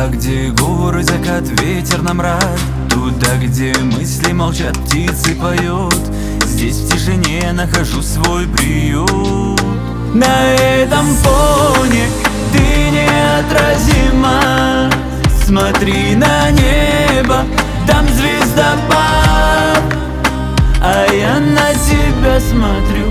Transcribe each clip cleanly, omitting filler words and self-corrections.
Туда, где горы, закат, ветер нам рад. Туда, где мысли молчат, птицы поют. Здесь в тишине нахожу свой приют. На этом фоне ты неотразима. Смотри на небо, там звездопад. А я на тебя смотрю,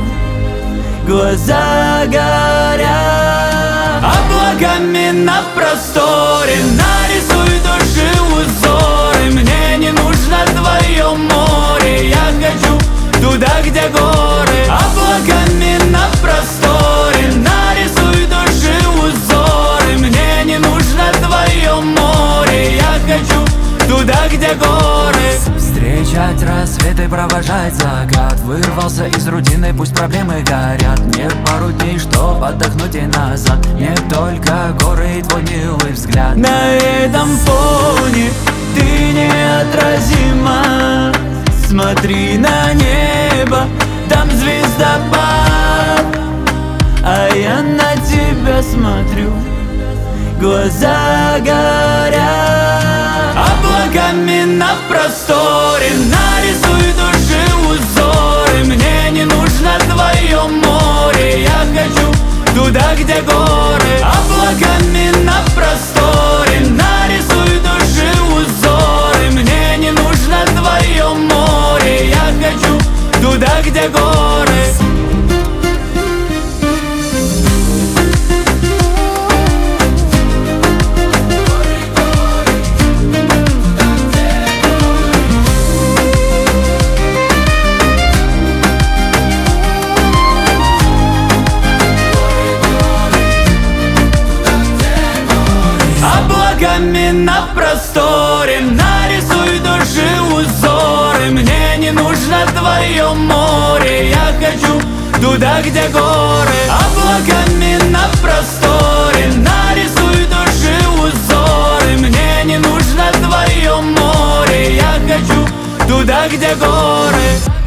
глаза горят. Облаками на просторе нарисуй души узоры. Мне не нужно твое море, я хочу туда, где горы. Облаками на просторе нарисуй души узоры. Мне не нужно твое море, я хочу туда, где горы. Встречать рассвет и провожать закат. Вырвался из рутины, пусть проблемы горят. Мне пару дней, чтоб отдохнуть и назад. Мне только горы и твой милый взгляд. На этом фоне ты неотразима. Смотри на небо, там звездопад. А я на тебя смотрю, глаза горят. Облаками на просторе нарисуй души узоры. Мне не нужно твое море, я хочу туда, где горы. Облаками на просторе нарисуй души узоры. Мне не нужно твое море, я хочу туда, где горы. Облаками на просторе нарисуй души узоры. Мне не нужно твое море, я хочу туда, где горы. Облаками на просторе нарисуй души узоры. Мне не нужно твое море, я хочу туда, где горы.